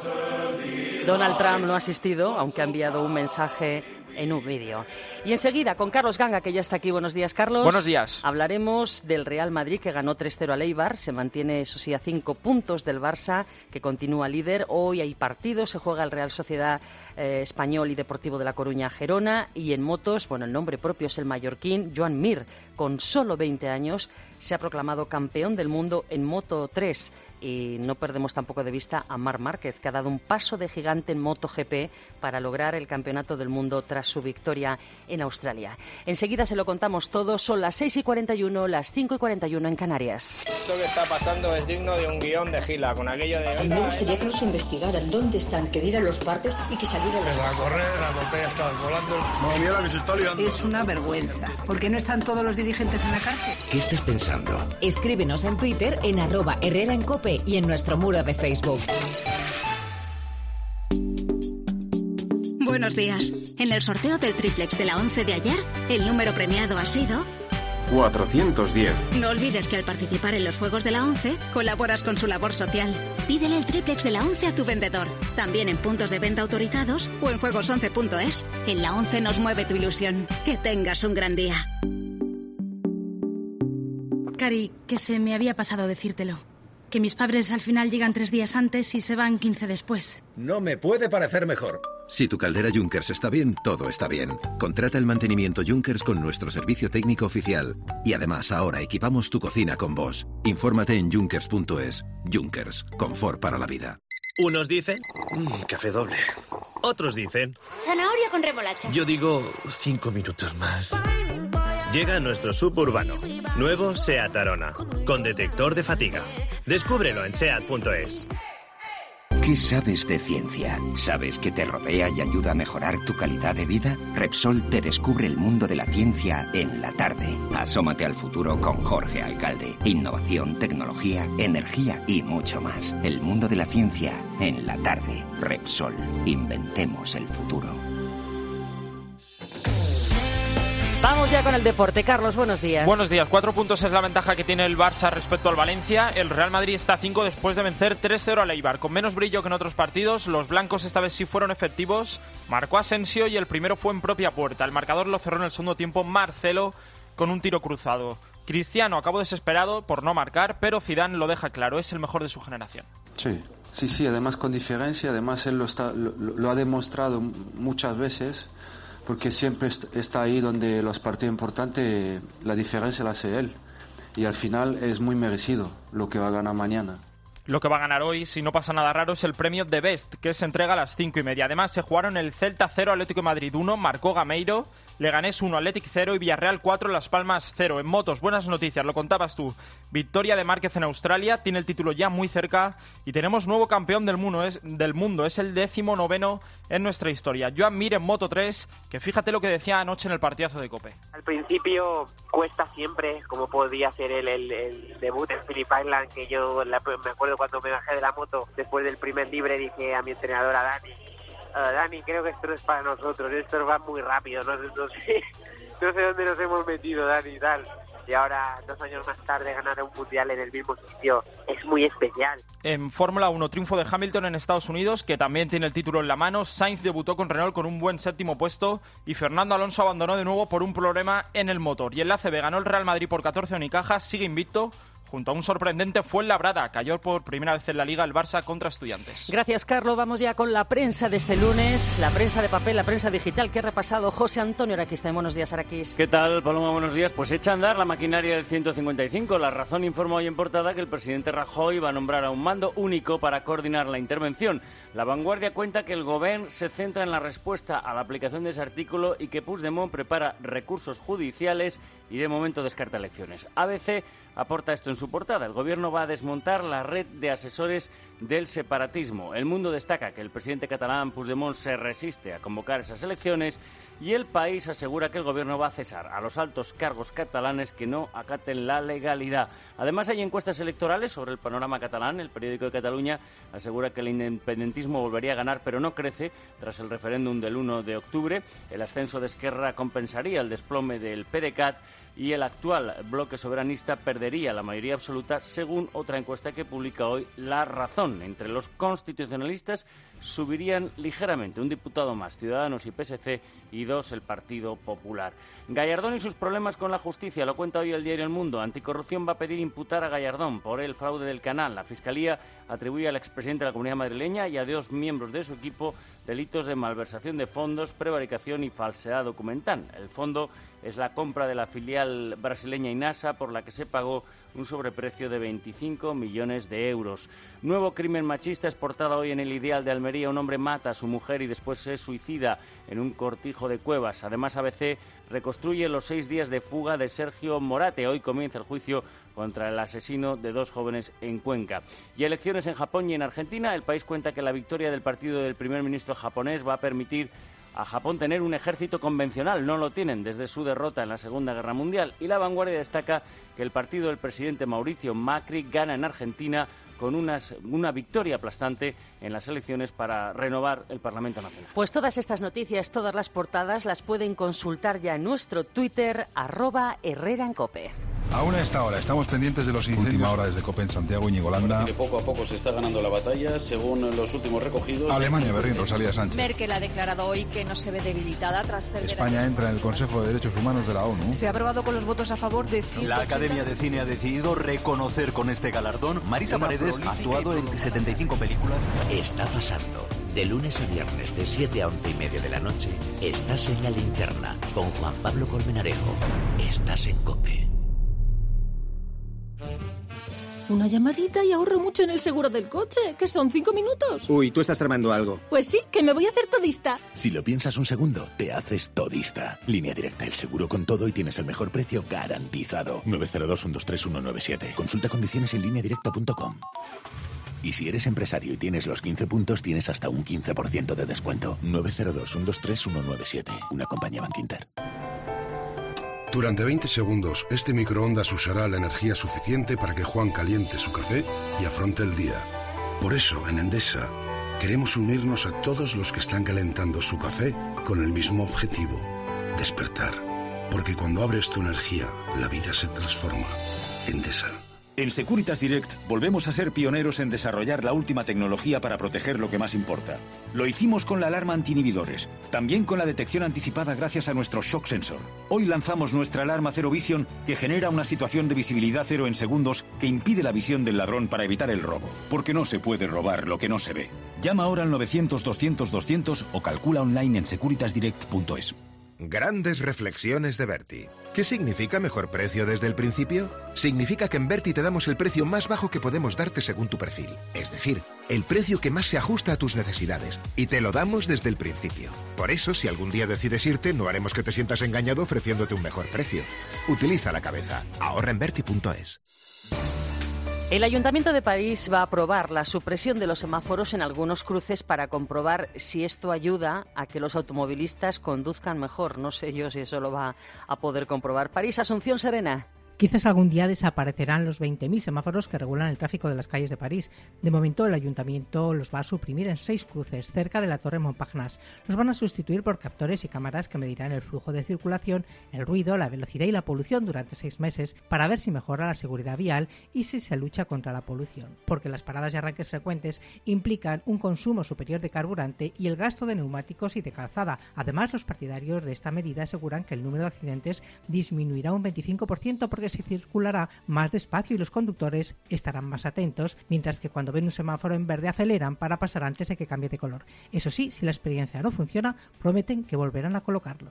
Donald Trump no ha asistido, aunque ha enviado un mensaje en un vídeo. Y enseguida con Carlos Ganga, que ya está aquí. Buenos días, Carlos. Buenos días. Hablaremos del Real Madrid, que ganó tres cero al Eibar. Se mantiene, eso sí, a cinco puntos del Barça, que continúa líder. Hoy hay partidos. Se juega el Real Sociedad eh, Español y Deportivo de La Coruña Gerona. Y en motos, bueno, el nombre propio es el mallorquín Joan Mir. Con solo veinte años se ha proclamado campeón del mundo en Moto tres. Y no perdemos tampoco de vista a Marc Márquez, que ha dado un paso de gigante en MotoGP para lograr el campeonato del mundo tras su victoria en Australia. Enseguida se lo contamos todo. Son las seis y cuarenta y uno, las cinco y cuarenta y uno en Canarias. Esto que está pasando es digno de un guión de Gila, con aquello de... A mí me gustaría que nos investigaran dónde están, que dieran los partes y que salieran los... A correr, las botellas están volando. No, mira que se está liando. Es una vergüenza. ¿Por qué no están todos los dirigentes en la cárcel? ¿Qué estás pensando? Escríbenos en Twitter en arroba Herrera en Cope y en nuestro muro de Facebook. Buenos días. En el sorteo del triplex de la once de ayer, el número premiado ha sido... cuatrocientos diez. No olvides que al participar en los Juegos de la once, colaboras con su labor social. Pídele el triplex de la once a tu vendedor. También en puntos de venta autorizados o en juegos once punto es. En la once nos mueve tu ilusión. Que tengas un gran día. Cari, que se me había pasado decírtelo. Que mis padres al final llegan tres días antes y se van quince después. No me puede parecer mejor. Si tu caldera Junkers está bien, todo está bien. Contrata el mantenimiento Junkers con nuestro servicio técnico oficial. Y además, ahora equipamos tu cocina con Bosch. Infórmate en junkers punto es. Junkers, confort para la vida. Unos dicen... Mmm, café doble. Otros dicen... zanahoria con remolacha. Yo digo... cinco minutos más. Llega nuestro suburbano. Nuevo SEAT Arona. Con detector de fatiga. Descúbrelo en seat punto es. ¿Qué sabes de ciencia? ¿Sabes que te rodea y ayuda a mejorar tu calidad de vida? Repsol te descubre el mundo de la ciencia en la tarde. Asómate al futuro con Jorge Alcalde. Innovación, tecnología, energía y mucho más. El mundo de la ciencia en la tarde. Repsol. Inventemos el futuro. Vamos ya con el deporte. Carlos, buenos días. Buenos días. Cuatro puntos es la ventaja que tiene el Barça respecto al Valencia. El Real Madrid está a cinco después de vencer tres cero al Eibar. Con menos brillo que en otros partidos, los blancos esta vez sí fueron efectivos. Marcó Asensio y el primero fue en propia puerta. El marcador lo cerró en el segundo tiempo Marcelo con un tiro cruzado. Cristiano acabó desesperado por no marcar, pero Zidane lo deja claro, es el mejor de su generación. Sí, sí, sí, además con diferencia, además él lo, está, lo, lo ha demostrado muchas veces. Porque siempre está ahí donde los partidos importantes, la diferencia la hace él. Y al final es muy merecido lo que va a ganar mañana. Lo que va a ganar hoy, si no pasa nada raro, es el premio The Best, que se entrega a las cinco y media. Además, se jugaron el Celta cero, Atlético de Madrid uno, marcó Gameiro, Leganés uno, Athletic cero y Villarreal cuatro, Las Palmas cero. En motos, buenas noticias, lo contabas tú. Victoria de Márquez en Australia, tiene el título ya muy cerca y tenemos nuevo campeón del mundo, es, del mundo, es el décimo noveno en nuestra historia. Joan Mir en Moto tres, que fíjate lo que decía anoche en el partidazo de COPE. Al principio cuesta siempre, como podía ser el, el, el debut en Phillip Island, que yo la, me acuerdo cuando me bajé de la moto después del primer libre, dije a mi entrenador, a Dani, Uh, Dani, creo que esto no es para nosotros, esto va muy rápido, no, no, sé, no sé dónde nos hemos metido, Dani, y tal. Y ahora, dos años más tarde, ganar un mundial en el mismo sitio es muy especial. En Fórmula uno, triunfo de Hamilton en Estados Unidos, que también tiene el título en la mano. Sainz debutó con Renault con un buen séptimo puesto y Fernando Alonso abandonó de nuevo por un problema en el motor. Y en la A C B ganó el Real Madrid por catorce a Unicaja, sigue invicto. Junto a un sorprendente Fuenlabrada, cayó por primera vez en la Liga el Barça contra Estudiantes. Gracias, Carlos. Vamos ya con la prensa de este lunes, la prensa de papel, la prensa digital que ha repasado José Antonio Araquista. Buenos días, Araquis. ¿Qué tal, Paloma? Buenos días. Pues echa a andar la maquinaria del ciento cincuenta y cinco. La Razón informa hoy en portada que el presidente Rajoy va a nombrar a un mando único para coordinar la intervención. La Vanguardia cuenta que el Gobierno se centra en la respuesta a la aplicación de ese artículo y que Puigdemont prepara recursos judiciales y de momento descarta elecciones. A B C aporta esto en su portada. El Gobierno va a desmontar la red de asesores del separatismo. El Mundo destaca que el presidente catalán Puigdemont se resiste a convocar esas elecciones y El País asegura que el Gobierno va a cesar a los altos cargos catalanes que no acaten la legalidad. Además, hay encuestas electorales sobre el panorama catalán. El periódico de Cataluña asegura que el independentismo volvería a ganar, pero no crece tras el referéndum del uno de octubre. El ascenso de Esquerra compensaría el desplome del PDeCAT y el actual bloque soberanista perdería la mayoría absoluta, según otra encuesta que publica hoy La Razón. Entre los constitucionalistas subirían ligeramente un diputado más, Ciudadanos y P S C, y dos el Partido Popular. Gallardón y sus problemas con la justicia, lo cuenta hoy el diario El Mundo. Anticorrupción va a pedir imputar a Gallardón por el fraude del canal. La Fiscalía atribuye al expresidente de la Comunidad Madrileña y a dos miembros de su equipo delitos de malversación de fondos, prevaricación y falsedad documental. El fondo es la compra de la filial brasileña Inasa, por la que se pagó un sobreprecio de veinticinco millones de euros. Nuevo crimen machista es portada hoy en El Ideal de Almería. Un hombre mata a su mujer y después se suicida en un cortijo de Cuevas. Además, A B C reconstruye los seis días de fuga de Sergio Morate. Hoy comienza el juicio contra el asesino de dos jóvenes en Cuenca. Y elecciones en Japón y en Argentina. El País cuenta que la victoria del partido del primer ministro japonés va a permitir a Japón tener un ejército convencional. No lo tienen desde su derrota en la Segunda Guerra Mundial. Y La Vanguardia destaca que el partido del presidente Mauricio Macri gana en Argentina con unas, una victoria aplastante en las elecciones para renovar el Parlamento Nacional. Pues todas estas noticias, todas las portadas, las pueden consultar ya en nuestro Twitter, arroba Herrera en Cope. Aún a esta hora estamos pendientes de los incendios. Última hora desde Cope en Santiago, Ñigolanda. Que poco a poco se está ganando la batalla, según los últimos recogidos. Alemania, Berlín, Rosalía Sánchez. Merkel ha declarado hoy que no se ve debilitada tras perder. España entra en el Consejo de Derechos Humanos de la ONU. Se ha aprobado con los votos a favor de ciento ochenta. La Academia de Cine ha decidido reconocer con este galardón. Marisa Paredes ha actuado en setenta y cinco películas. Está pasando. De lunes a viernes, de siete a once y media de la noche, estás en La Linterna con Juan Pablo Colmenarejo. Estás en COPE. Una llamadita y ahorro mucho en el seguro del coche, que son cinco minutos. Uy, tú estás tramando algo. Pues sí, que me voy a hacer todista. Si lo piensas un segundo, te haces todista. Línea Directa, el seguro con todo y tienes el mejor precio garantizado. nueve cero dos, uno dos tres, uno nueve siete. Consulta condiciones en línea directa punto com. Y si eres empresario y tienes los quince puntos, tienes hasta un quince por ciento de descuento. nueve cero dos, uno dos tres, uno nueve siete. Una compañía Bankinter. Durante veinte segundos, este microondas usará la energía suficiente para que Juan caliente su café y afronte el día. Por eso, en Endesa, queremos unirnos a todos los que están calentando su café con el mismo objetivo: despertar. Porque cuando abres tu energía, la vida se transforma. Endesa. En Securitas Direct volvemos a ser pioneros en desarrollar la última tecnología para proteger lo que más importa. Lo hicimos con la alarma anti-inhibidores, también con la detección anticipada gracias a nuestro Shock Sensor. Hoy lanzamos nuestra alarma Zero Vision, que genera una situación de visibilidad cero en segundos que impide la visión del ladrón para evitar el robo. Porque no se puede robar lo que no se ve. Llama ahora al novecientos, doscientos, doscientos o calcula online en securitas direct punto es. Grandes reflexiones de Berti. ¿Qué significa mejor precio desde el principio? Significa que en Berti te damos el precio más bajo que podemos darte según tu perfil. Es decir, el precio que más se ajusta a tus necesidades. Y te lo damos desde el principio. Por eso, si algún día decides irte, no haremos que te sientas engañado ofreciéndote un mejor precio. Utiliza la cabeza. Ahorra en berti punto es. El Ayuntamiento de París va a aprobar la supresión de los semáforos en algunos cruces para comprobar si esto ayuda a que los automovilistas conduzcan mejor. No sé yo si eso lo va a poder comprobar. París, Asunción Serena. Quizás algún día desaparecerán los veinte mil semáforos que regulan el tráfico de las calles de París. De momento, el Ayuntamiento los va a suprimir en seis cruces, cerca de la Torre Montparnasse. Los van a sustituir por captores y cámaras que medirán el flujo de circulación, el ruido, la velocidad y la polución durante seis meses para ver si mejora la seguridad vial y si se lucha contra la polución. Porque las paradas y arranques frecuentes implican un consumo superior de carburante y el gasto de neumáticos y de calzada. Además, los partidarios de esta medida aseguran que el número de accidentes disminuirá un veinticinco por ciento porque se circulará más despacio y los conductores estarán más atentos, mientras que cuando ven un semáforo en verde aceleran para pasar antes de que cambie de color. Eso sí, si la experiencia no funciona, prometen que volverán a colocarlos.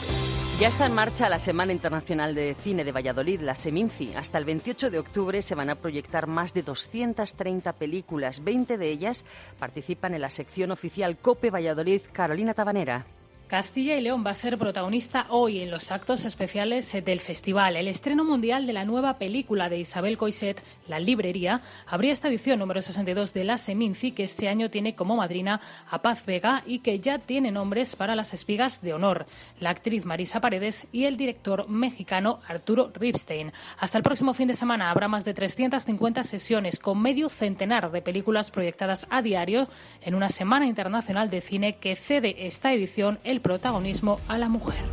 Ya está en marcha la Semana Internacional de Cine de Valladolid, la Seminci. Hasta el veintiocho de octubre se van a proyectar más de doscientas treinta películas. veinte de ellas participan en la sección oficial COPE Valladolid. Carolina Tabanera. Castilla y León va a ser protagonista hoy en los actos especiales del festival. El estreno mundial de la nueva película de Isabel Coixet, La Librería, abría esta edición número sesenta y dos de la Seminci, que este año tiene como madrina a Paz Vega y que ya tiene nombres para las espigas de honor, la actriz Marisa Paredes y el director mexicano Arturo Ripstein. Hasta el próximo fin de semana habrá más de trescientas cincuenta sesiones con medio centenar de películas proyectadas a diario en una Semana Internacional de Cine que cede esta edición el protagonismo a la mujer.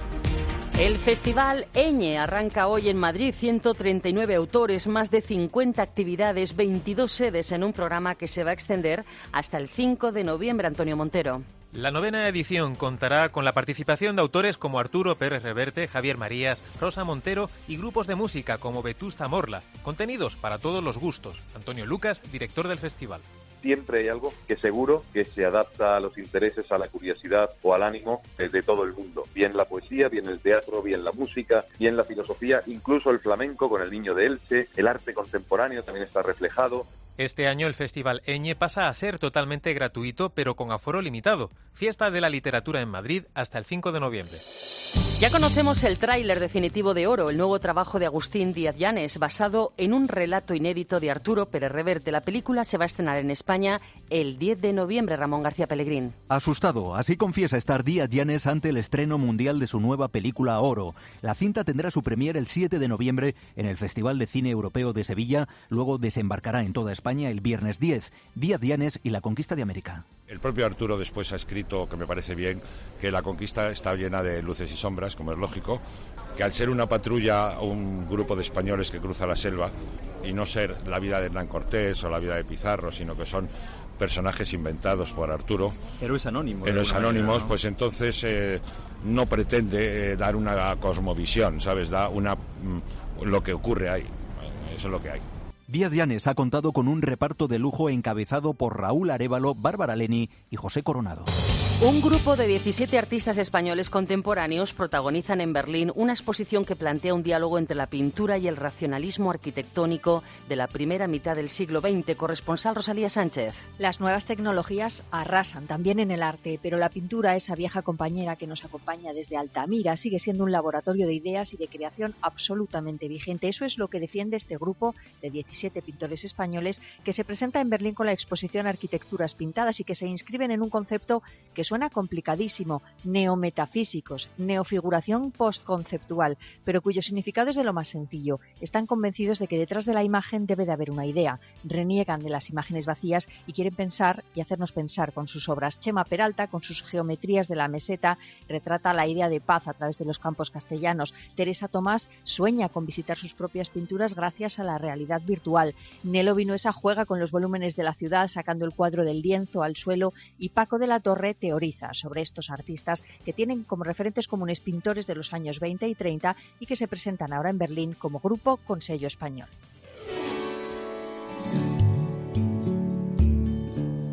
El Festival Eñe arranca hoy en Madrid. ciento treinta y nueve autores, más de cincuenta actividades, veintidós sedes en un programa que se va a extender hasta el cinco de noviembre. Antonio Montero. La novena edición contará con la participación de autores como Arturo Pérez Reverte, Javier Marías, Rosa Montero y grupos de música como Vetusta Morla. Contenidos para todos los gustos. Antonio Lucas, director del festival. Siempre hay algo que seguro que se adapta a los intereses, a la curiosidad o al ánimo de todo el mundo. Bien la poesía, bien el teatro, bien la música, bien la filosofía, incluso el flamenco con el Niño de Elche, el arte contemporáneo también está reflejado. Este año el Festival Eñe pasa a ser totalmente gratuito, pero con aforo limitado. Fiesta de la Literatura en Madrid hasta el cinco de noviembre. Ya conocemos el tráiler definitivo de Oro, el nuevo trabajo de Agustín Díaz Llanes, basado en un relato inédito de Arturo Pérez Reverte. La película se va a estrenar en España el diez de noviembre. Ramón García Pellegrín. Asustado, así confiesa estar Díaz Llanes ante el estreno mundial de su nueva película Oro. La cinta tendrá su premier el siete de noviembre en el Festival de Cine Europeo de Sevilla, luego desembarcará en toda España el viernes diez. Díaz Llanes y la conquista de América. El propio Arturo después ha escrito, que me parece bien, que la conquista está llena de luces y sombras, como es lógico, que al ser una patrulla o un grupo de españoles que cruza la selva y no ser la vida de Hernán Cortés o la vida de Pizarro, sino que son personajes inventados por Arturo, héroes anónimos, héroes anónimos, manera, ¿no? Pues entonces eh, no pretende eh, dar una cosmovisión, ¿sabes? Da una mm, lo que ocurre ahí, eso es lo que hay. Díaz Llanes ha contado con un reparto de lujo encabezado por Raúl Arévalo, Bárbara Leni y José Coronado. Un grupo de diecisiete artistas españoles contemporáneos protagonizan en Berlín una exposición que plantea un diálogo entre la pintura y el racionalismo arquitectónico de la primera mitad del siglo veinte. Corresponsal Rosalía Sánchez. Las nuevas tecnologías arrasan también en el arte, pero la pintura, esa vieja compañera que nos acompaña desde Altamira, sigue siendo un laboratorio de ideas y de creación absolutamente vigente. Eso es lo que defiende este grupo de diecisiete pintores españoles que se presenta en Berlín con la exposición Arquitecturas Pintadas y que se inscriben en un concepto que suena complicadísimo, neometafísicos, neofiguración postconceptual, pero cuyo significado es de lo más sencillo. Están convencidos de que detrás de la imagen debe de haber una idea. Reniegan de las imágenes vacías y quieren pensar y hacernos pensar con sus obras. Chema Peralta, con sus geometrías de la meseta, retrata la idea de paz a través de los campos castellanos. Teresa Tomás sueña con visitar sus propias pinturas gracias a la realidad virtual. Nelo Vinuesa juega con los volúmenes de la ciudad, sacando el cuadro del lienzo al suelo, y Paco de la Torre teoriza sobre estos artistas que tienen como referentes comunes pintores de los años veinte y treinta y que se presentan ahora en Berlín como grupo con sello español.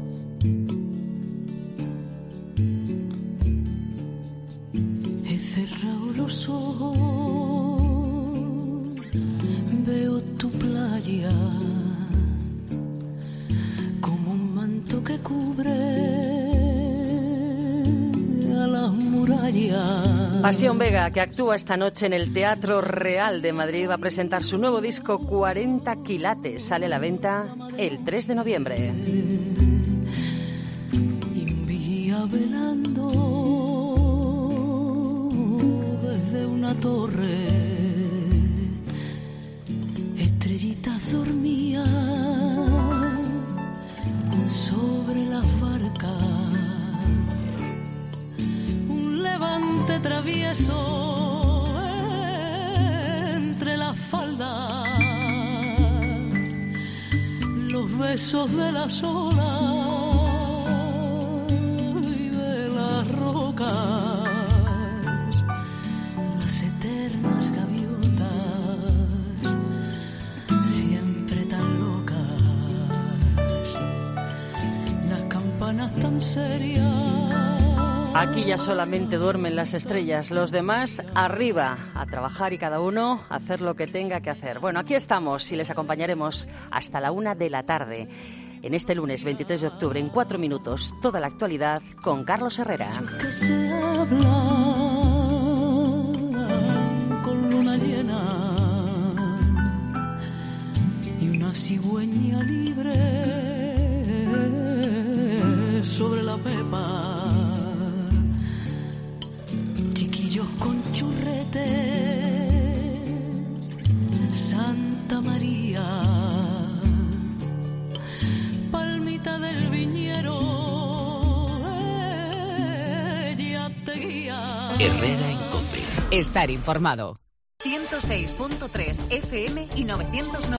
He tus ojos veo tu playa como un manto que cubre a las murallas. Pasión Vega, que actúa esta noche en el Teatro Real de Madrid, va a presentar su nuevo disco cuarenta quilates. Sale a la venta el tres de noviembre. Y un vigía velando desde una torre, estrellitas dormían sobre las barcas. Un levante travieso entre las faldas, los besos de las olas y de las rocas, las eternas gaviotas, siempre tan locas, las campanas tan serias. Aquí ya solamente duermen las estrellas, los demás arriba, a trabajar y cada uno a hacer lo que tenga que hacer. Bueno, aquí estamos y les acompañaremos hasta la una de la tarde. En este lunes veintitrés de octubre, en cuatro minutos, toda la actualidad con Carlos Herrera. Que se habla con luna llena y una cigüeña libre sobre la pepa. Chiquillos con churrete, Santa María, palmita del viñero, ella te guía. Herrera en Cope. Estar informado. ciento seis punto tres F M y novecientos noventa.